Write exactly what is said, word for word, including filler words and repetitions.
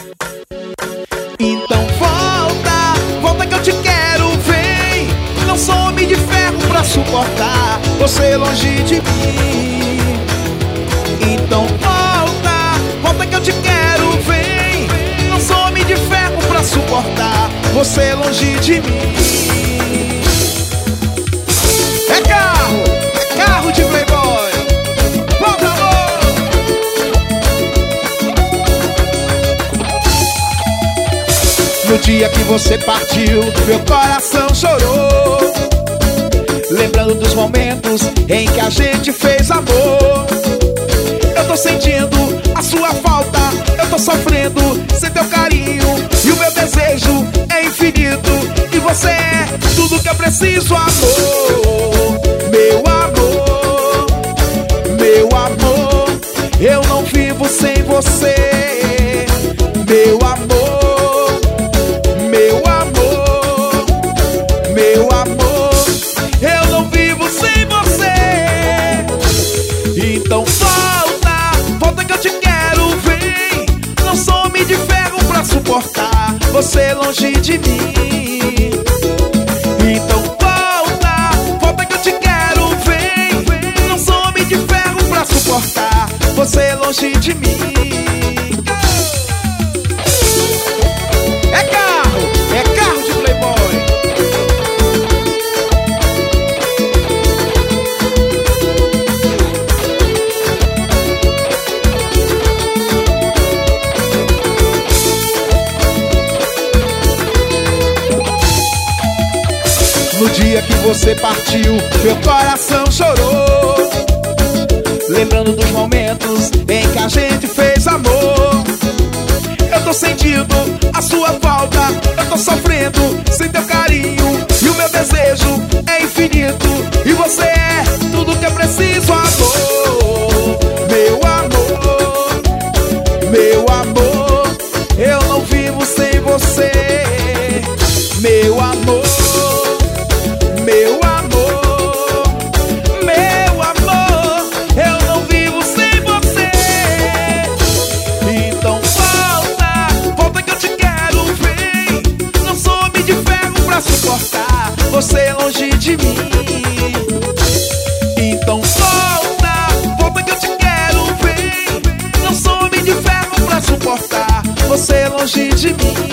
Então volta, volta que eu te quero, vem. Não sou homem de ferro pra suportar você longe de mim. Então volta, volta que eu te quero, vem. Não sou homem de ferro pra suportar você longe de mim. É carro, é carro de playboy. Volta, amor. No dia que você partiu, meu coração chorou, lembrando dos momentos em que a gente fez amor. Eu tô sentindo a sua falta, eu tô sofrendo sem teu carinho, e o meu desejo é infinito, e você é tudo que eu preciso, amor. Meu amor, meu amor, eu não vivo sem você. Meu amor, meu amor, meu amor, eu não vivo sem você. Então volta, volta que eu te quero, vem. Não sou homem de ferro pra suportar você longe de mim. Então volta, volta que eu te quero, vem. Não sou homem de ferro pra suportar você longe de mim. É carro, é carro de playboy. No dia que você partiu, meu coração chorou, lembrando dos momentos em que a gente fez amor. Eu tô sentindo a sua falta, eu tô sofrendo sem teu carinho, e o meu desejo é infinito, e você é tudo que eu preciso, amor. Meu amor, meu amor, eu não vivo sem você. Meu amor, meu amor, meu amor, eu não vivo sem você. Então volta, volta que eu te quero, vem. Não sou homem de ferro pra suportar você longe de mim. Então volta, volta que eu te quero, vem. Não sou homem de ferro pra suportar você longe de mim.